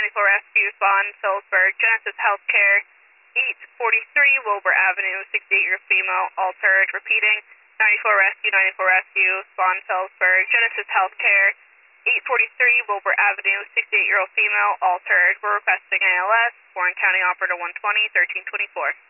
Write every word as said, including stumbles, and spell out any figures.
ninety-four Rescue, Spawn, Salisbury, Genesis Healthcare, eight forty-three Wilbur Avenue, sixty-eight-year-old female, altered. Repeating, ninety-four Rescue, ninety-four Rescue, Spawn, Salisbury, Genesis Healthcare, eight forty-three Wilbur Avenue, sixty-eight-year-old female, altered. We're requesting A L S, Warren County Operator one twenty, thirteen twenty-four.